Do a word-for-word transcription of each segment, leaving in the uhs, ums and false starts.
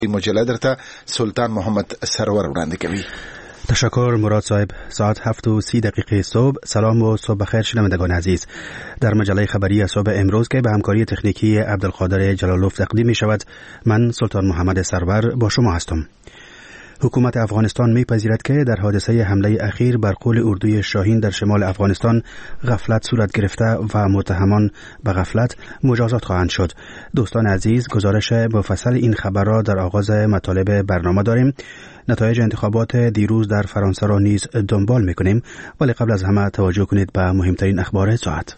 این مجله درته سلطان محمد سرور وړاندې کوي. تشکر مراد صاحب. ساعت هفت و سی دقیقه صبح. سلام و صبح بخیر شنوندگان عزیز. در مجله خبری صبح امروز که به همکاری تکنیکی عبدالقادر جلالوف تقدیم می شود، من سلطان محمد سرور با شما هستم. حکومت افغانستان می‌پذیرد که در حادثه حمله اخیر بر قول اردوی شاهین در شمال افغانستان غفلت صورت گرفته و متهمان به غفلت مجازات خواهند شد. دوستان عزیز، گزارش مفصل این خبر را در آغاز مطالب برنامه داریم. نتایج انتخابات دیروز در فرانسه را نیز دنبال می‌کنیم، ولی قبل از همه توجه کنید به مهمترین اخبار ساعت.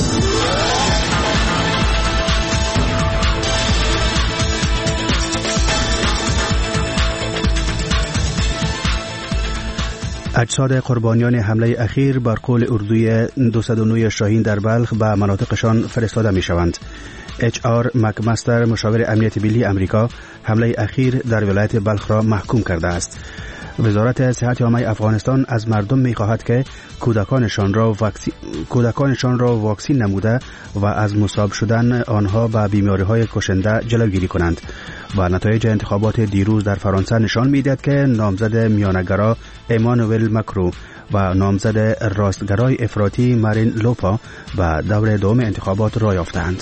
اجساد قربانیان حمله اخیر بر قول اردوی دویست و نه شاهین در بلخ به مناطقشان فرستاده می شوند. اچ آر مکمستر، مشاور امنیت ملی امریکا، حمله اخیر در ولایت بلخ را محکوم کرده است. وزارت صحت عامه افغانستان از مردم می خواهد که کودکانشان را واکسین کودکانشان را واکسین نموده و از مصاب شدن آنها به بیماری‌های کشنده جلوگیری کنند. و نتایج انتخابات دیروز در فرانسه نشان می‌دهد که نامزد میانه‌گرا ایمانوئل ماکرون و نامزد راستگرای افراطی مارین لوپا به دور دوم انتخابات راه یافتند.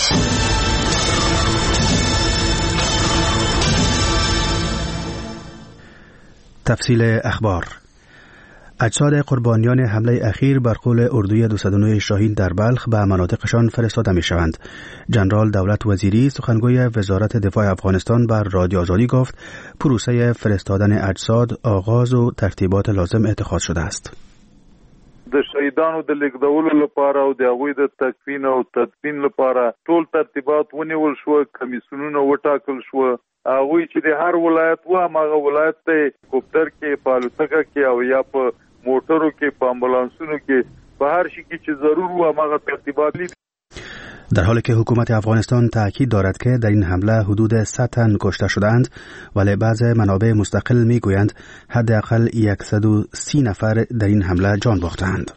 تفصیل اخبار. اجساد قربانیان حمله اخیر بر قول اردوی دویست و نه شاهین در بلخ به مناطقشان فرستاده می شوند. جنرال دولت وزیری، سخنگوی وزارت دفاع افغانستان، بر رادیو آزادی گفت پروسه فرستادن اجساد آغاز و ترتیبات لازم اتخاذ شده است. د شهیدانو د لیږدولو لپاره او د هغوی د تکفین او تدفین لپاره ټول ترتیبات ونیول شو، کمیسیونونه وټاکل شو. هغوی چې د هر ولایت و هغه ولایت ته کوپټر کې، په الوتکه کې او یا په موټرو کې، په امبولانسونو کې، په هر شي کې چې ضرور و هغه ترتیبات لید. در حالی که حکومت افغانستان تاکید دارد که در این حمله حدود صد تن کشته شدند، ولی بعض منابع مستقل میگویند حداقل صد و سی نفر در این حمله جان باختند.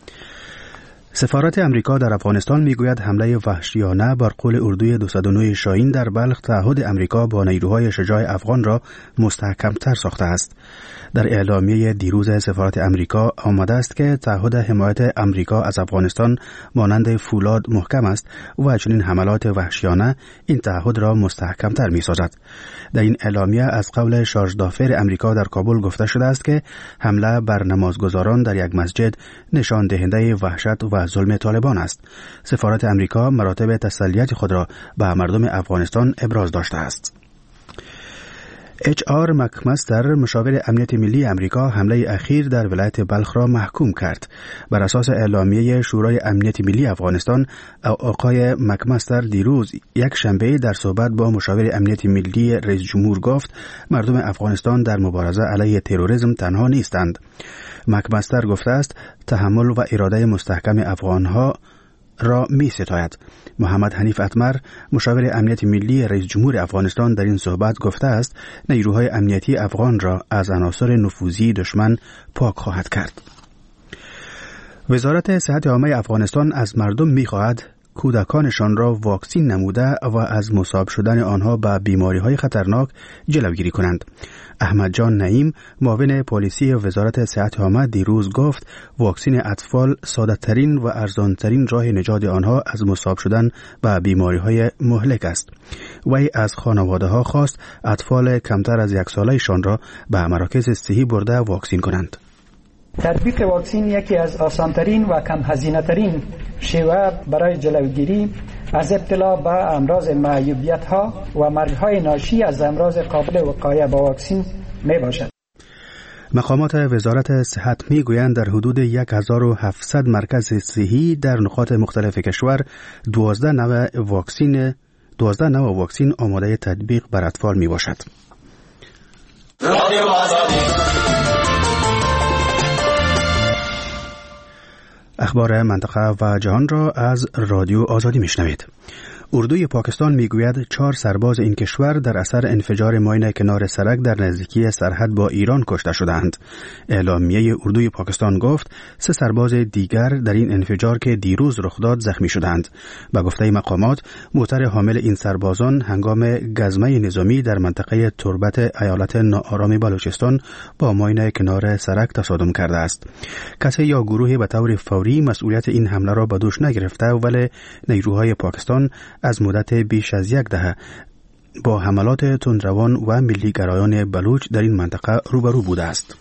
سفارت امریکا در افغانستان میگوید حمله وحشیانه بر قول اردوی دویست و نه شاهین در بلخ تعهد امریکا با نیروهای شجاع افغان را مستحکم‌تر ساخته است. در اعلامیه دیروز سفارت امریکا آمده است که تعهد حمایت امریکا از افغانستان مانند فولاد محکم است و چنین حملات وحشیانه این تعهد را مستحکم‌تر می‌سازد. در این اعلامیه از قول شارژ دافر امریکا در کابل گفته شده است که حمله بر نمازگزاران در یک مسجد نشان دهنده وحشت و ظلم طالبان است. سفارت امریکا مراتب تسلیت خود را به مردم افغانستان ابراز داشته است. اچ آر مکمستر، مشاور امنیت ملی امریکا، حمله اخیر در ولایت بلخ را محکوم کرد. بر اساس اعلامیه شورای امنیت ملی افغانستان، آقای مکمستر دیروز یک شنبه در صحبت با مشاور امنیت ملی رئیس جمهور گفت مردم افغانستان در مبارزه علیه تروریسم تنها نیستند. مکمستر گفته است تحمل و اراده مستحکم افغانها را می ستاید. محمد حنیف اتمر، مشاور امنیت ملی رئیس جمهور افغانستان، در این صحبت گفته است نیروهای امنیتی افغان را از عناصر نفوذی دشمن پاک خواهد کرد. وزارت صحت عامه افغانستان از مردم می خواهد کودکانشان را واکسین نموده و از مصاب شدن آنها به بیماری‌های خطرناک جلوگیری کنند. احمد جان نعیم، معاون پلیسی وزارت صحت عامه، دیروز گفت واکسین اطفال ساده‌ترین و ارزان‌ترین راه نجات آنها از مصاب شدن به بیماری‌های مهلک است. وی از خانواده‌ها خواست اطفال کمتر از یک ساله‌شان را به مراکز صحی برده واکسین کنند. تطبیق واکسین یکی از آسانترین و کم هزینه ترین شیوه برای جلوگیری از ابتلا به امراض معیوبیت ها و مرگ های ناشی از امراض قابل وقایه با واکسین می باشد. مقامات وزارت صحت می گویند در حدود هزار و هفتصد مرکز صحی در نقاط مختلف کشور دوازده نوع واکسین دوازده نوع واکسین آماده تطبیق بر اطفال می باشد. اخبار منطقه و جهان را از رادیو آزادی میشنوید. اردوی پاکستان میگوید چهار سرباز این کشور در اثر انفجار ماین کنار سرک در نزدیکی سرحد با ایران کشته شدند. اعلامیه اردوی پاکستان گفت سه سرباز دیگر در این انفجار که دیروز رخ داد زخمی شدند. به گفته مقامات موتر حامل این سربازان هنگام گزمه نظامی در منطقه تربت ایالت ناآرام بلوچستان با ماین کنار سرک تصادم کرده است. کسی یا گروهی به طور فوری مسئولیت این حمله را به دوش نگرفته، ولی نیروهای پاکستان از مدت بیش از یک دهه با حملات تندروان و ملیگرایان بلوچ در این منطقه روبرو بوده است.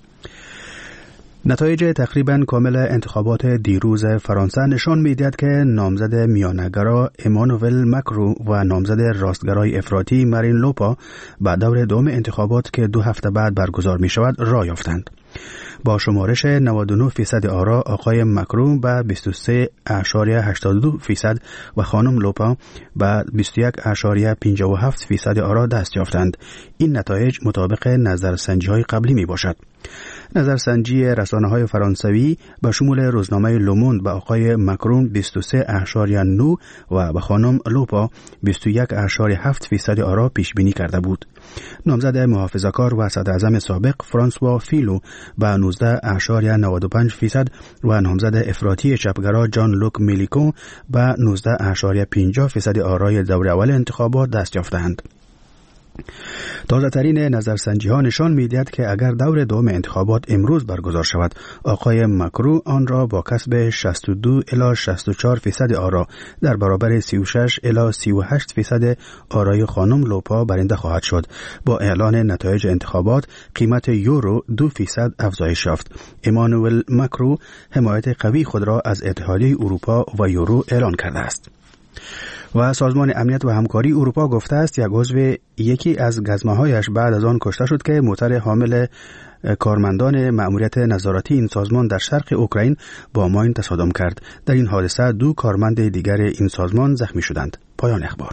نتایج تقریبا کامل انتخابات دیروز فرانسه نشان می‌دهد که نامزد میانه‌گرا امانوئل ماکرون و نامزد راستگرای افراطی مارین لوپا به دور دوم انتخابات که دو هفته بعد برگزار می‌شود رای یافتند. با شمارش نود و نه فیصد آرا آقای ماکرون به بیست و سه اشاریه هشتاد و دو فیصد و خانم لوپا به بیست و یک اشاریه پنجاه و هفت فیصد آرا دست یافتند. این نتایج مطابق نظرسنجی‌های قبلی میباشد. نظرسنجی رسانه‌های فرانسوی به شمول روزنامه لوموند به آقای ماکرون بیست و سه اشاریه نه و به خانم لوپا بیست و یک اشاریه هفت فیصد آرا پیش بینی کرده بود. نامزد محافظه‌کار و صدراعظم سابق فرانسوا فیلو به نوزده اشاریه نود و پنج فیصد و نامزد افراطی چپگرا جان لوک میلیکو به نوزده اشاریه پنجاه فیصد آرای دور اول انتخابات دست یافتند. تازه ترین نظرسنجی ها نشان می‌دهد که اگر دور دوم انتخابات امروز برگزار شود، آقای ماکرون آن را با کسب شصت و دو الی شصت و چهار فیصد آرا در برابر سی و شش الی سی و هشت فیصد آرای خانم لوپا برنده خواهد شد. با اعلان نتایج انتخابات قیمت یورو دو فیصد افزایش یافت. امانوئل ماکرون حمایت قوی خود را از اتحادیه اروپا و یورو اعلان کرده است. و سازمان امنیت و همکاری اروپا گفته است یک عضو یکی از گزمه‌هایش بعد از آن کشته شد که موتر حامل کارمندان مأموریت نظارتی این سازمان در شرق اوکراین با ماین تصادم کرد. در این حادثه دو کارمند دیگر این سازمان زخمی شدند. پایان اخبار.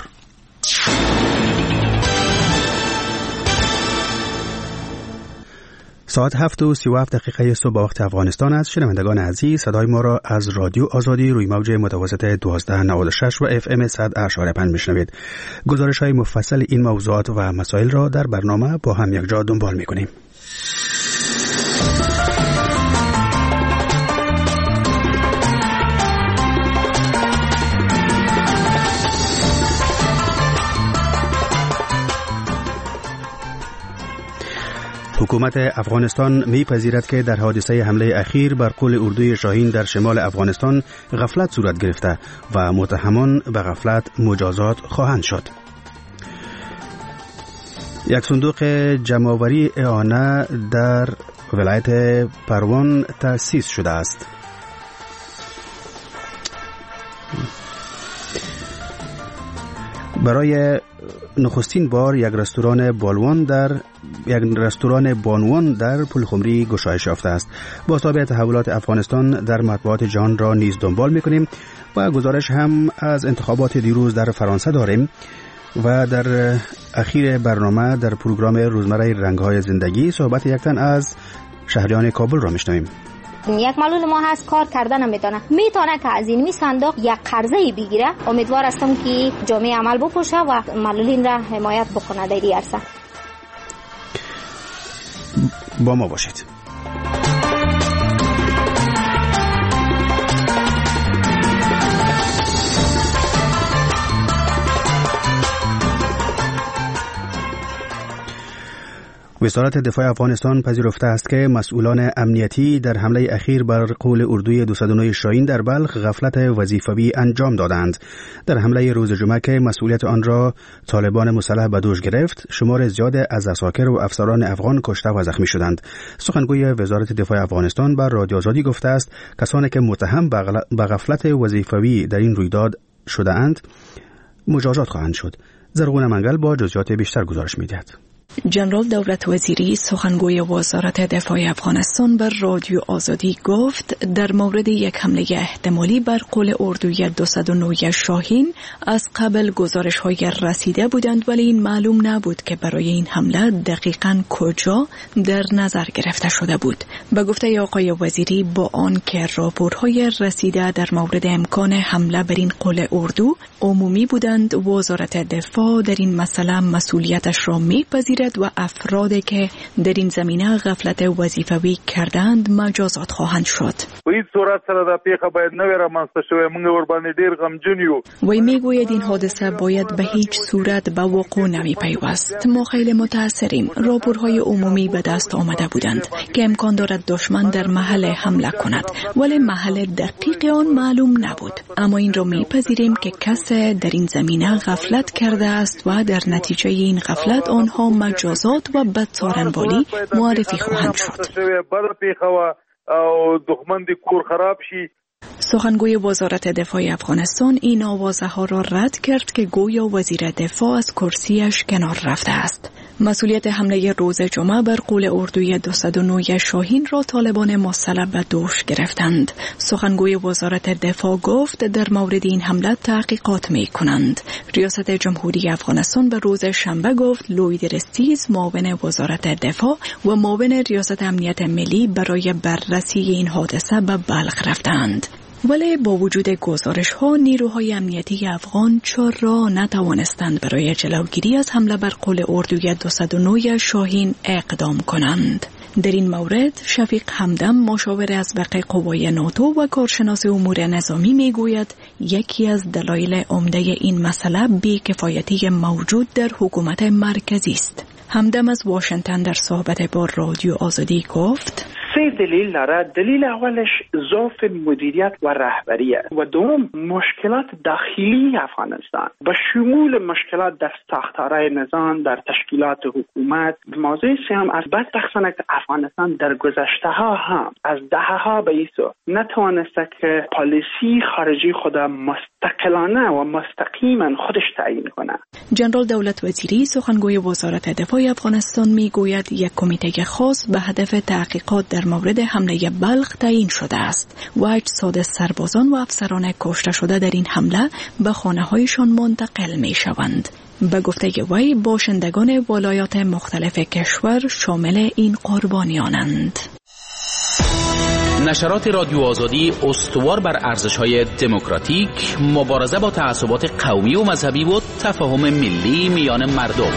ساعت هفت و سی و هفت دقیقه صبح وقت افغانستان است. شنوندگان عزیز، صدای ما را از رادیو آزادی روی موج متوسط دوازده نود و شش و اف ام صد اشاره پنج میشنوید. گزارش های مفصل این موضوعات و مسائل را در برنامه با هم یک جا دنبال میکنیم. حکومت افغانستان می‌پذیرد که در حادثه حمله اخیر بر قول اردوی شاهین در شمال افغانستان غفلت صورت گرفته و متهمان به غفلت مجازات خواهند شد. یک صندوق جمع‌آوری اعانه در ولایت پروان تأسیس شده است. برای نخستین بار یک رستوران بالوان در یک رستوران بانوان در پلخمری گشایش یافته است. با تابع تحولات افغانستان در مطبوعات جهان را نیز دنبال می‌کنیم و گزارش هم از انتخابات دیروز در فرانسه داریم و در اخیر برنامه در پروگرام روزمره رنگ‌های زندگی صحبت یک تن از شهریان کابل را می‌شنویم. یک معلول ما هست کار کردن نمیتونه میتونه که از این می صندوق یک قرضه بگیره. امیدوار هستم که جامعه عمل بپوشه و معلولین را حمایت بکنه در این عرصه. با ما باشید. وزارت دفاع افغانستان پذیرفته است که مسئولان امنیتی در حمله اخیر بر قول اردوی دویست و نه شاهین در بلخ غفلت وظیفوی انجام دادند. در حمله روز جمعه که مسئولیت آن را طالبان مسلح به دوش گرفت، شمار زیاد از عساکر و افسران افغان کشته و زخمی شدند. سخنگوی وزارت دفاع افغانستان بر رادیو آزادی گفته است کسانی که متهم به غفلت وظیفوی در این رویداد شده اند مجازات خواهند شد. زرغون منگل با جزئیات بیشتر گزارش می‌دهد. جنرال دولت وزیری سخنگوی وزارت دفاع افغانستان بر رادیو آزادی گفت در مورد یک حمله احتمالی بر قول اردوی دویست و نه شاهین از قبل گزارش‌های رسیده بودند، ولی این معلوم نبود که برای این حمله دقیقاً کجا در نظر گرفته شده بود. به گفته آقای وزیری با آن که راپورهای رسیده در مورد امکان حمله بر این قول اردو عمومی بودند، وزارت دفاع در این مسئله مسئولیتش را می‌پذیرد و افرادی که در این زمینه غفلت وظیفوی کردند مجازات خواهند شد. په هیڅ صورت سره دا پیښه باید نه وي رامنځته شوې. موږ ورباندې ډېر غمجن یو. وی میگوید این حادثه باید به هیچ صورت به وقوع نمی پیوست. ما خیلی متأثریم. راپورهای عمومی به دست آمده بودند که امکان دارد دشمن در محل حمله کند، ولی محل دقیق آن معلوم نبود. اما این را میپذیریم که کسی در این زمینه غفلت کرده است و در نتیجه این غفلت آنها مجازات و بدسارنوالی معرفی خواهند شد. سخنگوی وزارت دفاع افغانستان این آوازه ها را رد کرد که گویا وزیر دفاع از کرسیش کنار رفته است. مسئولیت حمله روز جمعه بر قول اردوی دویست و نه شاهین را طالبان مسلح به دوش گرفتند. سخنگوی وزارت دفاع گفت در مورد این حمله تحقیقات می کنند. ریاست جمهوری افغانستان به روز شنبه گفت لوید رستیز معاون وزارت دفاع و معاون ریاست امنیت ملی برای بررسی این حادثه به بلخ رفتند. ولی با وجود گزارش ها نیروهای امنیتی افغان چرا نتوانستند برای جلوگیری از حمله بر قول اردوی دویست و نه شاهین اقدام کنند؟ در این مورد شفیق همدم مشاور از بقیه قوای ناتو و کارشناس امور نظامی میگوید یکی از دلایل عمده این مسئله بی‌کفایتی موجود در حکومت مرکزی است. همدم از واشنگتن در صحبت با رادیو آزادی گفت سه دلیل داره. دلیل اولش ضعف مدیریت و رهبریه و دوم مشکلات داخلی افغانستان به شمول مشکلات در ساختارهای نظام، در تشکیلات حکومت. موضوع سوم از بدبختانه که افغانستان در گذشته ها هم از دهه ها به ایسو نتوانسته که پالیسی خارجی خود مستقلانه و مستقیما خودش تعیین کنه. جنرال دولت وزیری سخنگوی وزارت دفاع افغانستان میگوید یک کمیته خاص به هدف تحقیقات در مورد حمله بلخ تعیین شده است و اجساد سربازان و افسران کشته شده در این حمله به خانه‌هایشان منتقل می‌شوند. به گفته وی باشندگان ولایات مختلف کشور شامل این قربانیانند. نشرات رادیو آزادی استوار بر ارزش‌های دموکراتیک، مبارزه با تعصبات قومی و مذهبی و تفاهم ملی میان مردم.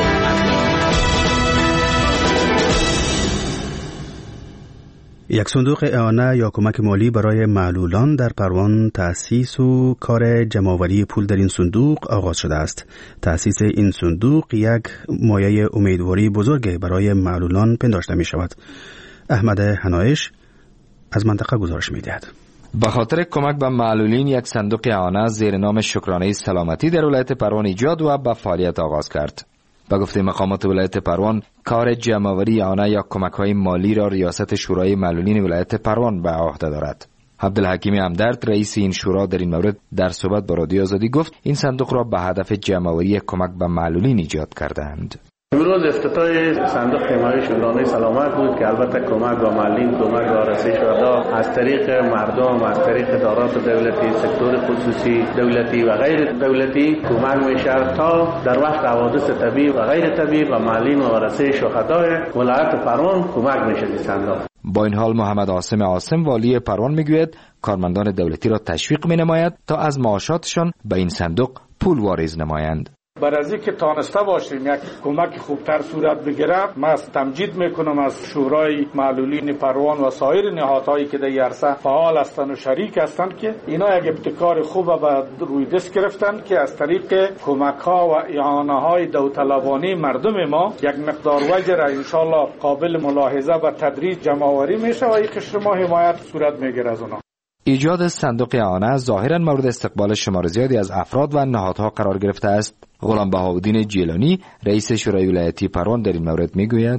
یک صندوق اعانه یا کمک مالی برای معلولان در پروان تأسیس و کار جمع‌آوری پول در این صندوق آغاز شده است. تأسیس این صندوق یک مایه امیدواری بزرگ برای معلولان پنداشته می شود. احمد حنایش از منطقه گزارش می دهد. به خاطر کمک به معلولین یک صندوق اعانه زیر نام شکرانه سلامتی در ولایت پروان ایجاد و به فعالیت آغاز کرد. به گفته مقامات ولایت پروان، کار جمع‌آوری اعانه یا کمک‌های مالی را ریاست شورای معلولین ولایت پروان به عهده دارد. عبدالحکیم همدرد رئیس این شورا در این مورد در صحبت با رادیو آزادی گفت این صندوق را به هدف جمع‌آوری کمک به معلولین ایجاد کرده‌اند. امروز افتتاح صندوق حمایت شکرانه سلامت بود که البته کمک به معلولین، کمک به رسای شهدا از طریق مردم، از طریق ادارات دولتی، سکتور خصوصی، دولتی و غیر دولتی کمک میشه تا در وقت حوادث طبیعی و غیر طبیعی به معلولین و رسای شهدای ولایت پروان کمک میشه این صندوق. با این حال محمد عاصم عاصم والی پروان میگوید کارمندان دولتی را تشویق مینماید تا از معاشاتشان به این صندوق پول واریز نمایند. بر از اینکه تانسته باشیم یک کمک خوبتر صورت بگیره، من تمجید میکنم از شورای معلولین پروان و سایر نهادهایی که در عرصه فعال هستند و شریک هستند که اینا یک ابتکار خوب به روی دست گرفتن که از طریق کمک ها و اعانه های داوطلبانه مردم ما یک مقدار وجه را ان شاء الله قابل ملاحظه و تدریج جمع آوری میشه و این قشر ما حمایت صورت میگیره از اونها. ایجاد صندوق اعانه ظاهرا مورد استقبال شمار زیادی از افراد و نهادها قرار گرفته است. غلام بهاءالدین جیلانی رئیس شورای ولایتی پروان در این مورد میگوید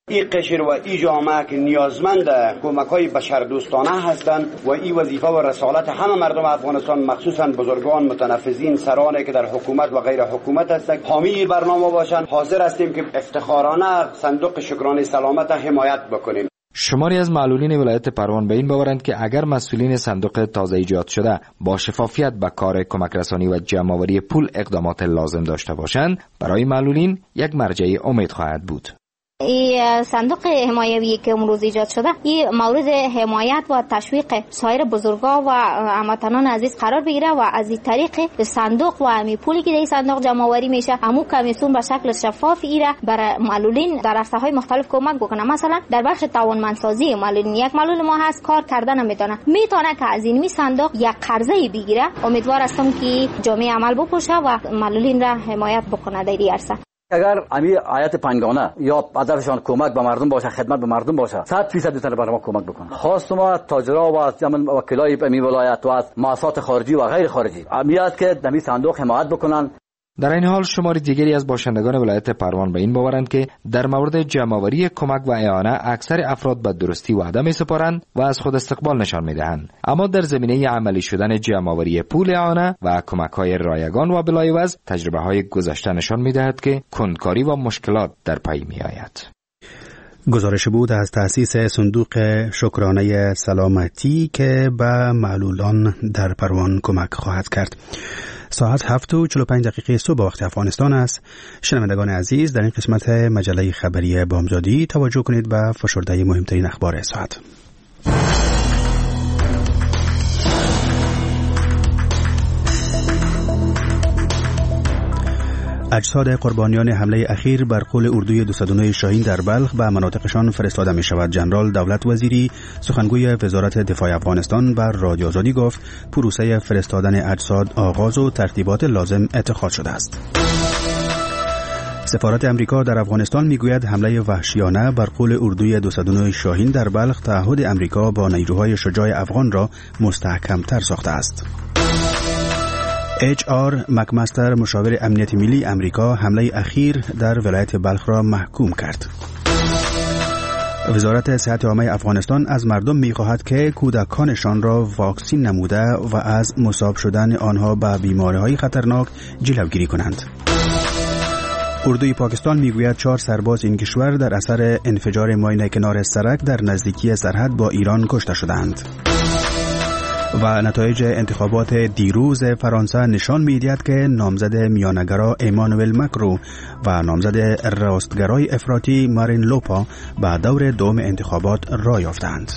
این قشر و این جامعه که نیازمند کمک‌های بشردوستانه هستند و این وظیفه و رسالت همه مردم افغانستان، مخصوصا بزرگان متنفذین، سرانی که در حکومت و غیر حکومت هستند، حامی برنامه باشند. حاضر هستیم که افتخارانه صندوق شکرانه سلامت حمایت بکنیم. شماری از معلولین ولایت پروان به این باورند که اگر مسئولین صندوق تازه ایجاد شده با شفافیت به کار کمک رسانی و جمع‌آوری پول اقدامات لازم داشته باشند، برای معلولین یک مرجع امید خواهد بود. این صندوق حمایوی که امروز ایجاد شده، این مورد حمایت و تشویق سایر بزرگا و هموطنان عزیز قرار بگیره و از این طریق صندوق و امی پولی که در این صندوق جمع آوری میشه، همو کمیسیون به شکل شفاف ایره برای معلولین در عرصه‌های مختلف کمک بکنه. مثلا در بخش توانمندسازی معلولین، یک معلول ما هست کار کردن نمیتونه، میتونه که از این می صندوق یک قرضه بگیره. امیدوار هستم که جامعه عمل بپوشه و معلولین را حمایت بکنه در این عرصه. اگر امی آیت پنجگانه یا هدفشان کمک به مردم باشه، خدمت به مردم باشه، صد درصد میتونه برای ما کمک بکنه. خاص ما تاجرا و جمن وکلای امی ولایت و از مؤسسات خارجی و غیر خارجی امیات که دمی صندوق حمایت بکنن. در این حال شماری دیگری از باشندگان ولایت پروان به این باورند که در مورد جمع‌آوری کمک و اعانه اکثر افراد به درستی وعده می‌سپارند و از خود استقبال نشان می‌دهند، اما در زمینه عملی شدن جمع‌آوری پول اعانه و کمک‌های رایگان و بلایوز تجربه‌های گذشته نشان می‌دهد که کندکاری و مشکلات در پی می‌آید. گزارش بود از تأسیس صندوق شکرانه سلامتی که به معلولان در پروان کمک خواهد کرد. ساعت هفت و چهل و پنج دقیقه صبح وقت افغانستان است. شنوندگان عزیز، در این قسمت مجله خبری بامدادی توجه کنید به فشرده مهمترین اخبار ساعت. اجساد قربانیان حمله اخیر بر قول اردوی دو صد و نه شاهین در بلخ به مناطقشان فرستاده می شود. جنرال دولت وزیری سخنگوی وزارت دفاع افغانستان بر رادیو آزادی گفت پروسه فرستادن اجساد آغاز و ترتیبات لازم اتخاذ شده است. سفارت امریکا در افغانستان میگوید حمله وحشیانه بر قول اردوی دو صد و نه شاهین در بلخ تعهد امریکا با نیروهای شجاع افغان را مستحکم‌تر ساخته است. اچ آر مکمستر مشاور امنیت ملی امریکا حمله اخیر در ولایت بلخ را محکوم کرد. وزارت صحت عامه افغانستان از مردم می‌خواهد که کودکانشان را واکسین نموده و از مصاب شدن آنها به بیماری‌های خطرناک جلوگیری کنند. اردوی پاکستان میگوید چهار سرباز این کشور در اثر انفجار ماین کنار سرک در نزدیکی سرحد با ایران کشته شدند. و نتایج انتخابات دیروز فرانسه نشان می‌دهد که نامزد میانگرا ایمانوئل مکرو و نامزد راستگرای افراطی مارین لوپا به دور دوم انتخابات راه یافتند.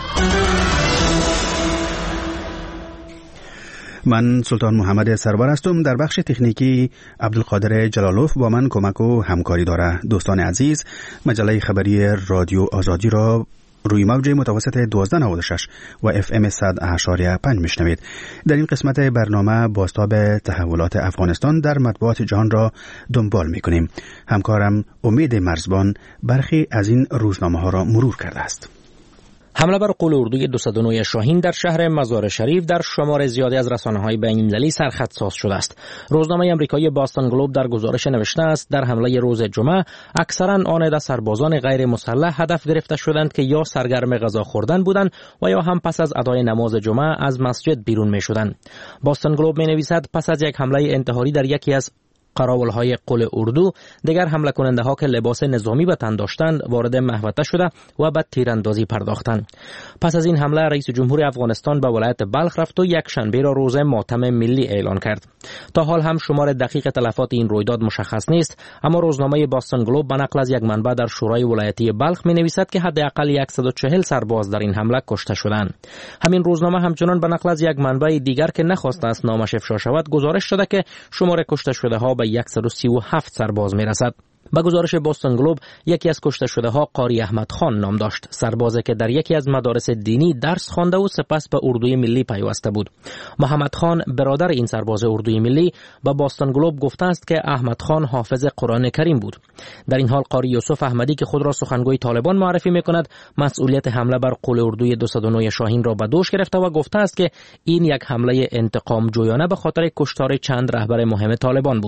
من سلطان محمد سرور هستم. در بخش تکنیکی عبدالقادر جلالوف با من کمک و همکاری داره. دوستان عزیز، مجله خبری رادیو آزادی را روی موج متوسط دوازده نود و شش و اف ام صد و هشت ممیز پنج میشنوید. در این قسمت برنامه بازتاب تحولات افغانستان در مطبوعات جهان را دنبال میکنیم. همکارم امید مرزبان برخی از این روزنامه ها را مرور کرده است. حمله بر قول اردوی دو صد و نه شاهین در شهر مزار شریف در شمار زیادی از رسانه‌های بین‌المللی سرخطساز شده است. روزنامه آمریکایی باستون گلوب در گزارش نوشته است در حمله روز جمعه اکثرا آن سربازان غیر مسلح هدف گرفته شدند که یا سرگرم غذا خوردن بودند و یا هم پس از ادای نماز جمعه از مسجد بیرون می‌شدند. باستون گلوب می‌نویسد پس از یک حمله انتحاری در یکی از قراولهای قول اردو، دیگر حمله کننده ها که لباس نظامی به تن داشتند وارد محوطه شده و به تیراندازی پرداختند. پس از این حمله رئیس جمهور افغانستان به ولایت بلخ رفت و یک شنبه را روز ماتم ملی اعلان کرد. تا حال هم شمار دقیق تلفات این رویداد مشخص نیست، اما روزنامه باستون گلوب به نقل از یک منبع در شورای ولایتی بلخ می نویسد که حداقل صد و چهل سرباز در این حمله کشته شدند. همین روزنامه همچنان به نقل از یک منبع دیگر که نخواست است نامش افشا شود گزارش داده که شمار کشته شده ها به صد و سی و هفت سرباز می رسد. با گزارش باستون گلوب یکی از کشته شده ها قاری احمد خان نام داشت، سربازی که در یکی از مدارس دینی درس خوانده و سپس به اردوی ملی پیوسته بود. محمد خان برادر این سرباز اردوی ملی با باستون گلوب گفته است که احمد خان حافظ قرآن کریم بود. در این حال قاری یوسف احمدی که خود را سخنگوی طالبان معرفی میکند مسئولیت حمله بر قول اردوی دو صد و نه شاهین را به دوش گرفته و گفته است که این یک حمله انتقام جویانه به خاطر کشتار چند رهبر مهم طالبان بود.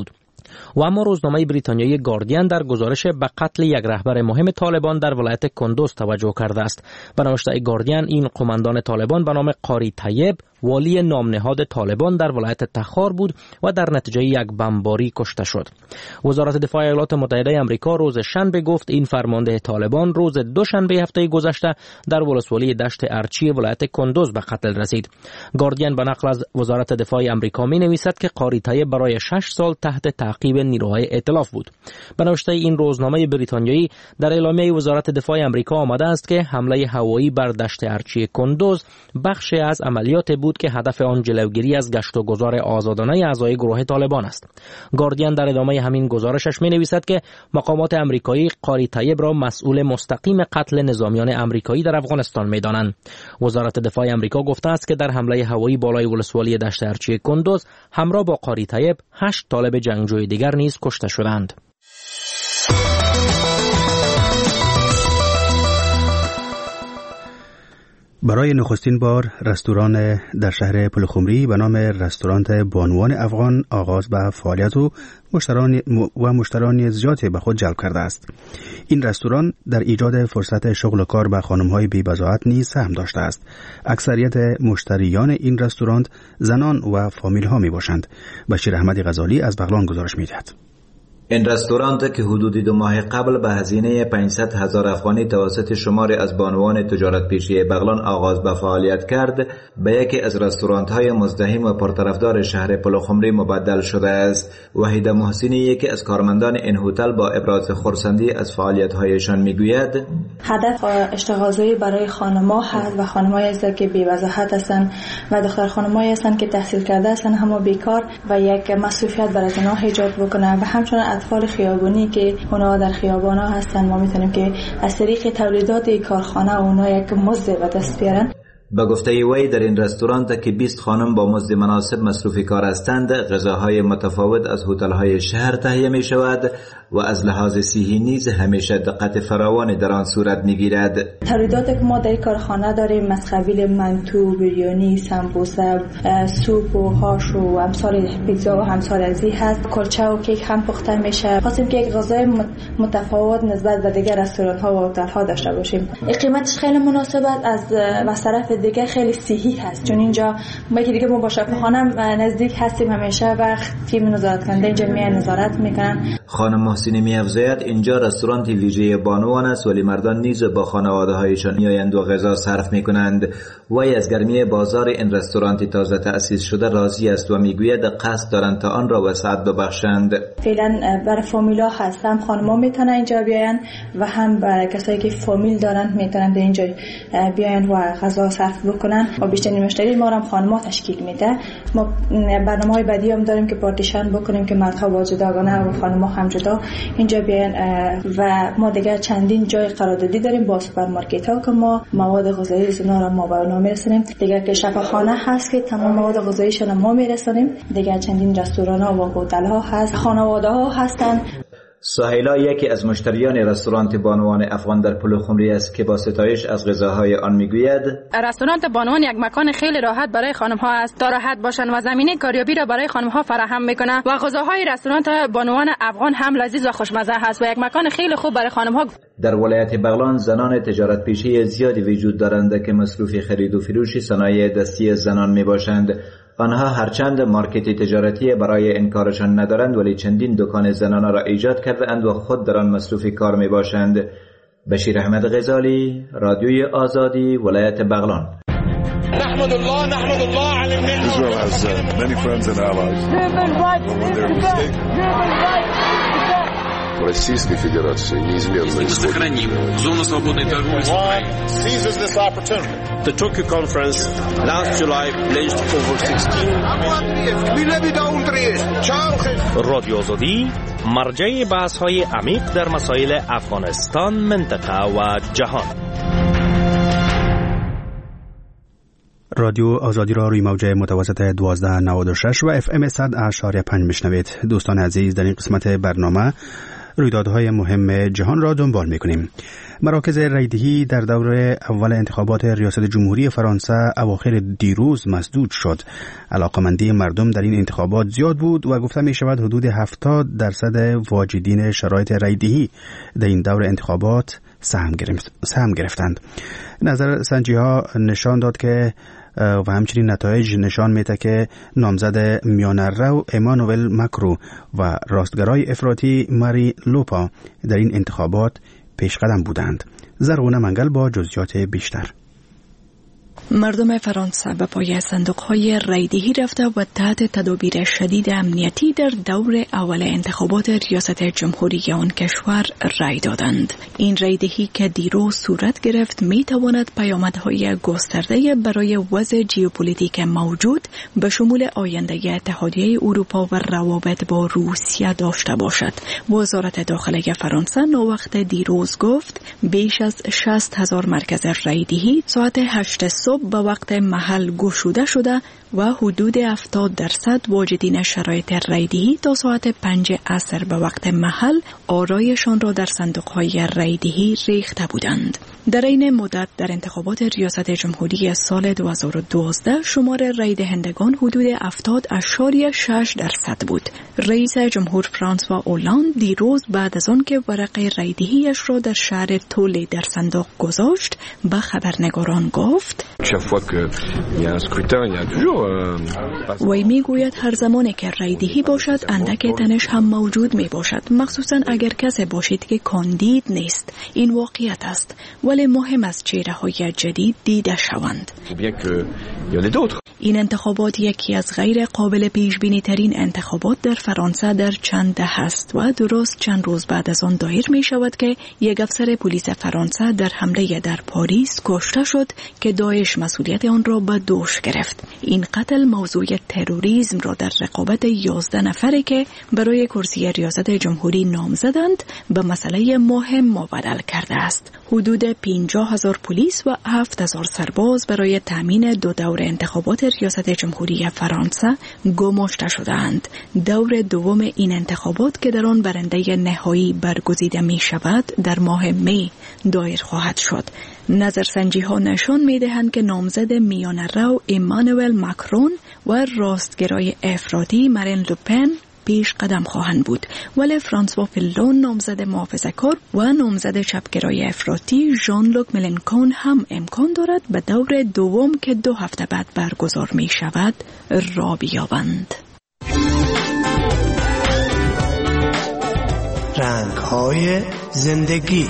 و اما روزنامه بریتانیایی گاردین در گزارش به قتل یک رهبر مهم طالبان در ولایت کندوز توجه کرده است. به نوشته گاردین این قماندان طالبان به نام قاری طیب والی نامنهاد طالبان در ولایت تخار بود و در نتیجه یک بمباری کشته شد. وزارت دفاع ایالات متحده آمریکا روز شنبه گفت این فرمانده طالبان روز دوشنبه هفته گذشته در ولسوالی دشت ارچی ولایت کندوز به قتل رسید. گاردین به نقل از وزارت دفاع آمریکا می نویسد که قاری طیب برای شش سال تحت تعقیب نیروهای ائتلاف بود. به نوشته این روزنامه بریتانیایی در اعلامیه وزارت دفاع آمریکا آمده است که حمله هوایی بر دشت ارچی کندوز بخشی از عملیات بود که هدف آن جلوگیری از گشت و گذار آزادانه اعضای گروه طالبان است. گاردین در ادامه همین گزارشش می نویسد که مقامات آمریکایی قاری طیب را مسئول مستقیم قتل نظامیان آمریکایی در افغانستان می دانند. وزارت دفاع آمریکا گفته است که در حمله هوایی بالای ولسوالی دشت ارچی کندوز همراه با قاری طیب هشت طالب جنگجوی دیگر نیز کشته شدند. برای نخستین بار رستوران در شهر پلخمری به نام رستوران بانوان افغان آغاز به فعالیت و مشتران و مشتران زیادی به خود جلب کرده است. این رستوران در ایجاد فرصت شغل و کار به خانم‌های بی‌بضاعت نیز سهم داشته است. اکثریت مشتریان این رستوران زنان و فامیل‌ها میباشند. بشیر احمدی غزالی از بغلان گزارش می‌دهد. این رستوران که حدود دو ماه قبل به هزینه پانصد هزار افغانی توسط شماری از بانوان تجارت پیشی بغلان آغاز به فعالیت کرد، به یکی از رستوران‌های مزدحم و پرطرفدار شهر پلخمری مبدل شده است. وحیده محسنی یکی از کارمندان این هتل با ابراز خرسندی از فعالیت‌هایشان میگوید: هدف اشتغالزایی برای خانم‌ها هست و خانم‌هایی هستند که بی‌وضاحت هستند و دختر خانم‌هایی هستند که تحصیل کرده هستند اما بیکار و یک مصروفیت برای زنها ایجاد بکنه و همچنین اطفال خیابانی که اونها در خیابان‌ها هستند. ما می‌تونیم که از طریق تولیدات کارخانه اونها یک مزد به دست بیارن. به گفته وی در این رستوران که بیست خانم با مزد مناسب مصروفی کار هستند، غذاهای متفاوت از هتل‌های شهر تهیه می شود و از لحاظ صحی نیز همیشه دقت فراوان در آن صورت می‌گیرد. تولیداتی که ما در کارخانه داریم از قبیل منتو، بریانی، سمبوسه، سوپ و هاش و امثال پیتزا و همثال ازی هست. کلچه و کیک هم پخته میشه. خواستیم که یک غذای متفاوت نسبت به دیگر رستوران‌ها و هتل‌ها داشته باشیم. قیمتش خیلی مناسبت از از طرف دیگه خیلی صحی هست، چون اینجا ما که دیگه ما با شفاخانه نزدیک هستیم، همیشه وقت تیم نظارت کننده اینجا میان نظارت میکنن. خانم محسنی می‌افزاید اینجا رستوران ویژه بانوان است، ولی مردان نیز با خانواده‌هایشان میآیند و غذا صرف میکنند. وی از گرمی بازار این رستوران تازه تأسیس شده راضی است و میگوید قصد دارند تا آن را وسعت ببخشند. فعلا برای فامیلا هست، هم خانم‌ها میتونن اینجا بیاین و هم برای کسایی که فامیل دارن میتونن به اینجا بیاین و غذا صرف بکنن و بیشترین مشتری ما هم خانم‌ها تشکیل میده. ما برنامه‌های بعدی هم داریم که پارتیشن بکنیم که مردها با جداگانه و خانم‌ها هم جدا اینجا بیاین و ما دیگه چندین جای قراردادی داریم با سوپرمارکت‌ها که ما مواد غذایی زنا را ما به اونها میرسونیم. دیگه که شفاخانه هست که تمام مواد غذاییشون ما میرسونیم. دیگه چندین رستوران‌ها و هتل‌ها هست، خانواده‌ها هستن. سهیلا یکی از مشتریان رستوران بانوان افغان در پلخمری است که با ستایش از غذاهای آن میگوید: رستوران بانوان یک مکان خیلی راحت برای خانم‌ها است تا راحت باشن و زمینه کاریابی را برای خانم‌ها فراهم میکنه و غذاهای رستوران بانوان افغان هم لذیذ و خوشمزه است و یک مکان خیلی خوب برای خانم‌ها. در ولایت بغلان زنان تجارت پیشه زیادی وجود دارند که مصروف خرید و فروش صنایع دستی زنان میباشند. آنها هرچند مارکت تجارتی برای انکارشان ندارند، ولی چندین دکان زنانه را ایجاد کرده اند و خود در آن مصروف کار می باشند. بشیر احمد غزالی، رادیوی آزادی، ولایت بغلان. نحمد الله نحمد الله علی النعمة. Israel has uh, many friends and allies. Российской Федерации неизменно сохраним зону свободной торговли с Украиной. Seizes this opportunity. The Tokyo conference last July pledged over sixteen. رادیو آزادی مرجع بحث‌های عمیق در مسائل افغانستان، منطقه و جهان. رادیو آزادی را روی موج متوسط دوازده نود و شش و اف ام صد اشاری پنج میشنوید. دوستان عزیز، در این قسمت برنامه رویدادهای مهم جهان را دنبال می‌کنیم. مراکز رایدهی در دور اول انتخابات ریاست جمهوری فرانسه اواخر دیروز مسدود شد. علاقمندی مردم در این انتخابات زیاد بود و گفته می شود حدود هفتاد درصد واجدین شرایط رایدهی در این دور انتخابات سهم گرفتند. نظر سنجی ها نشان داد که و همچنین نتایج نشان میده که نامزد میانه رو امانوئل ماکرون و راستگرای افراطی ماری لوپا در این انتخابات پیش قدم بودند. زرغونه منگل با جزئیات بیشتر. مردم فرانسه به پای صندوق‌های رایدهی رفته و تحت تدابیر شدید امنیتی در دور اول انتخابات ریاست جمهوری آن کشور رای دادند. این رایدهی که دیروز صورت گرفت می تواند پیامدهای گسترده برای وضع ژئوپلیتیک موجود به شمول آینده اتحادیه اروپا و روابط با روسیه داشته باشد. وزارت داخله فرانسه نووقت دیروز گفت بیش از شصت هزار مرکز رایدهی ساعت هشت صبح به وقت محل گشوده شده و حدود هفتاد درصد واجدین شرایط رایدهی تا ساعت پنج عصر به وقت محل آرایشان را در صندوق‌های رایدهی ریخته بودند. در این مدت در انتخابات ریاست جمهوری سال دو هزار و دوازده شمار رای دهندگان حدود هفتاد اشاری شش درصد بود. رئیس جمهور فرانسوا اولاند دیروز بعد از آن که ورقه رایدهیش را در شهر تولی در صندوق گذاشت به خبرنگاران گفت وی میگوید هر زمانی که رایدهی باشد اندک تنش هم موجود می باشد، مخصوصا اگر کسی باشید که کاندید نیست. این واقعیت است، ولی مهم است چهره‌های جدید دیده شوند. این انتخابات یکی از غیر قابل پیش بینی ترین انتخابات در فرانسه در چند دهه است و درست چند روز بعد از آن دایر می شود که یک افسر پلیس فرانسه در حمله در پاریس کشته شد که داعش مسئولیت آن را به دوش گرفت. این قتل موضوع تروریسم را در رقابت یازده نفری که برای کرسی ریاست جمهوری نامزدند به مسئله مهم مبدل کرده است. حدود پنجاه هزار پلیس و هفت هزار سرباز برای تامین دو دور انتخابات ریاست جمهوری فرانسه گماشته شدند. دور دوم این انتخابات که در آن برنده نهایی برگزیده می شود در ماه می دایر خواهد شد. نظرسنجی ها نشان می دهند که نامزد میانه رو امانوئل ماکرون و راستگرای افراطی مارین لوپن پیش قدم خواهند بود، ولی فرانسوا فیلون نامزد محافظه‌کار و نامزد چپگرای افراطی ژان لوک ملنکون هم امکان دارد به دور دوم که دو هفته بعد برگزار می شود را بیابند. رنگ‌های زندگی.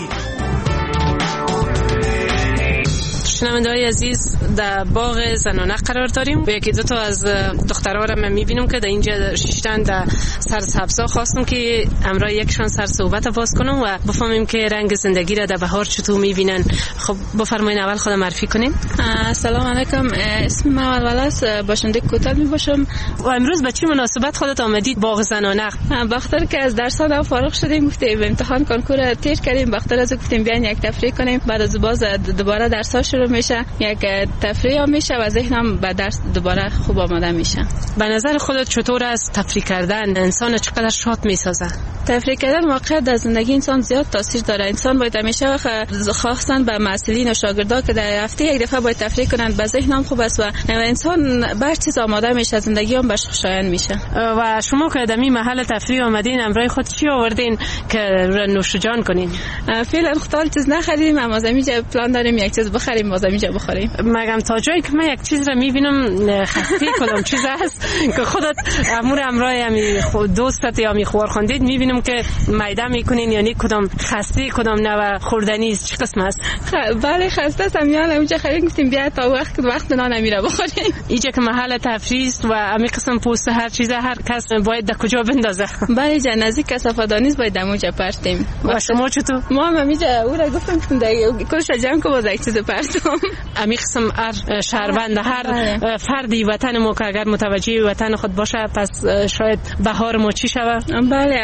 شنونده‌های عزیز، در باغ زنانه قرار داریم. یکی دو تا از دخترها را من می‌بینم که در اینجا شیشتن در سر سبزا. خواستم که امرای یکشون سر صحبت باز کنم و بفهمیم که رنگ زندگی را در بهار چطور می‌بینن. خب بفرمایید اول خودم معرفی کنین. سلام علیکم، اسم من ولس باشنده کوتاه میباشم. و امروز به چه مناسبت خودت آمدید باغ زنانه؟ بخاطر که از درس‌ها فارغ شدیم، گفتیم امتحان کنکور تیر کردیم، بخاطر از گفتیم بیاین یک تفریح کنیم. بعد از باز دوباره درس‌ها شروع میشه، یک تفریح میشه و ذهنم به درس دوباره خوب آماده میشه. به نظر خودت چطور است تفریح کردن انسان چقدر شاد میسازه؟ تفریح کردن واقعا در زندگی انسان زیاد تاثیر داره. انسان باید همیشه خواستن به مسئولین و شاگردا که در هفته یک دفعه باید تفریح کنن، به ذهنم خوب است و انسان بر چیز آماده میشه، زندگی هم بهش خوشایند میشه. و شما که در این محل تفریح اومدین امروز خود چی آوردین که نوش جان کنین؟ فعلا خودال چیز نخریدیم، اما زمینجا پلان داریم یک چیز بخریم و زمینجا بخوریم. مگم تا جایی که من یک چیز را میبینم خسته کدام چیز است که خودت امور امروز همی دوستت یا میخور خوندید میبینم که میده میکنین، یعنی کدام خسته کدام نوع خوردنی است، چه قسم است؟ خ... بله خسته است، میان اونجا خرید گفتیم بیا تا وقت وقت نان نمیره بخوریم. اینجا که محل تفریح است و امی قسم پوست هر چیز هر کس باید در کجا بندازه؟ بله جا نزدیک کسافدانیز باید اونجا پرتیم. و شما چطور؟ ما هم اینجا او را گفتم که دیگه کلش جمع کو باز یک چیز پرتم. امی قسم هر شهروند هر فردی وطن ما که اگر متوجه وطن خود باشه پس شاید بهار ما چی شود؟ بله اگر کس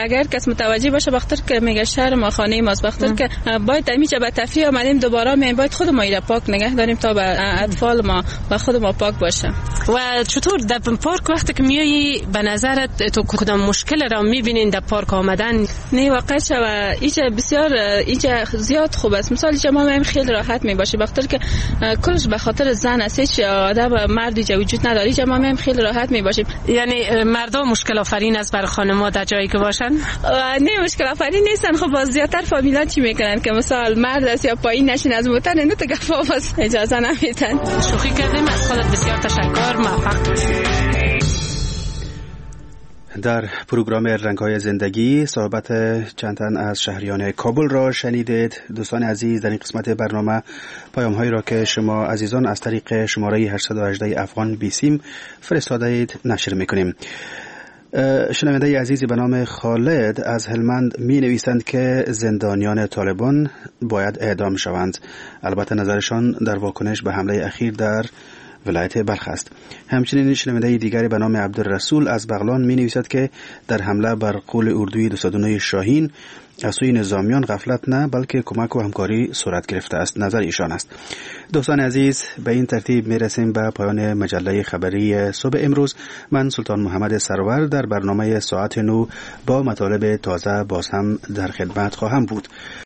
کس متوجه باشه بخاطر که میگه شهر ما خانه ماست، بخاطر که باید همیشه به تفریح آمدیم دوباره میایم باید خود ما ایره پاک نگه داریم تا به اطفال ما و خود ما پاک باشه. و چطور در پارک وقتی که میایی به نظرت تو کدام مشکل را میبینین در پارک آمدن؟ نه واقعا و اینجا بسیار اینجا زیاد خوب است. مثلا اینجا ما هم خیلی راحت میباشیم بخاطر که کلش به خاطر زن است، هیچ آدم مرد اینجا وجود نداره. اینجا ما هم خیلی راحت میباشیم. یعنی مردم مشکل آفرین است برای خانم‌ها در جایی که باشن؟ نه مشکل آفرین نیستن. خب باز زیادتر فامیلا چی میکنن که مثلا مرد است یا پایین نشین از موتر نه تو گفا باز اجازه نمیدن. شوخی کردیم. از خودت بسیار تشکر. موفق باشی. در پروگرام رنگ‌های زندگی صحبت چند تن از شهریان کابل را شنیدید. دوستان عزیز، در این قسمت برنامه پیام‌هایی را که شما عزیزان از طریق شماره هشت یک هشت افغان بیسیم فرستاده اید نشر می‌کنیم. شنونده عزیزی به نام خالد از هلمند می نویسند که زندانیان طالبان باید اعدام شوند. البته نظرشان در واکنش به حمله اخیر در ولایت بلخ است. همچنین شنونده دیگری به نام عبدالرسول از بغلان می نویسد که در حمله بر قول اردوی دو صد و نه شاهین از سوی نظامیان غفلت نه بلکه کمک و همکاری صورت گرفته است. نظر ایشان است. دوستان عزیز، به این ترتیب می رسیم به پایان مجله خبری صبح امروز. من سلطان محمد سرور در برنامه ساعت نو با مطالب تازه باز هم در خدمت خواهم بود.